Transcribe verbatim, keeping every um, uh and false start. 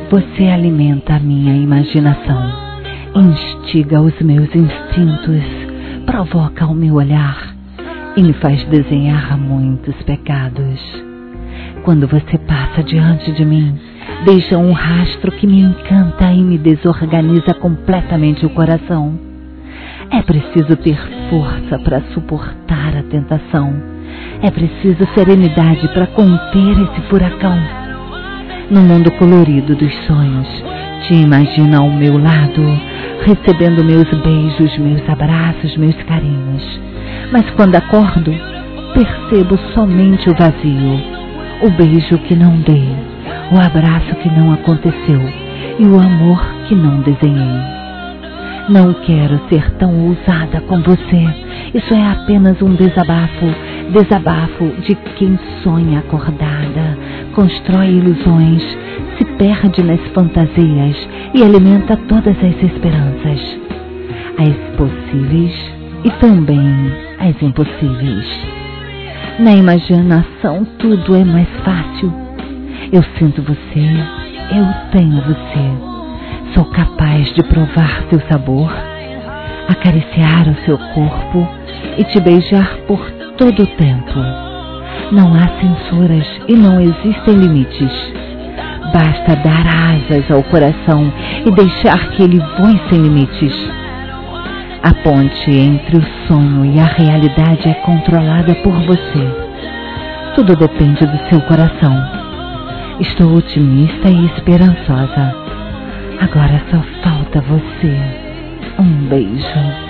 Você alimenta a minha imaginação, instiga os meus instintos, provoca o meu olhar e me faz desenhar muitos pecados. Quando você passa diante de mim, deixa um rastro que me encanta e me desorganiza completamente o coração. É preciso ter força para suportar a tentação. É preciso serenidade para conter esse furacão. No mundo colorido dos sonhos, te imagina ao meu lado, recebendo meus beijos, meus abraços, meus carinhos. Mas quando acordo, percebo somente o vazio, o beijo que não dei, o abraço que não aconteceu e o amor que não desenhei. Não quero ser tão ousada com você. Isso é apenas um desabafo, desabafo de quem sonha acordada, constrói ilusões, se perde nas fantasias e alimenta todas as esperanças, as possíveis e também as impossíveis. Na imaginação tudo é mais fácil. Eu sinto você, eu tenho você. Sou capaz de provar seu sabor, acariciar o seu corpo e te beijar por todo o tempo. Não há censuras e não existem limites. Basta dar asas ao coração e deixar que ele voe sem limites. A ponte entre o sonho e a realidade é controlada por você. Tudo depende do seu coração. Estou otimista e esperançosa. Agora só falta você. Um beijo.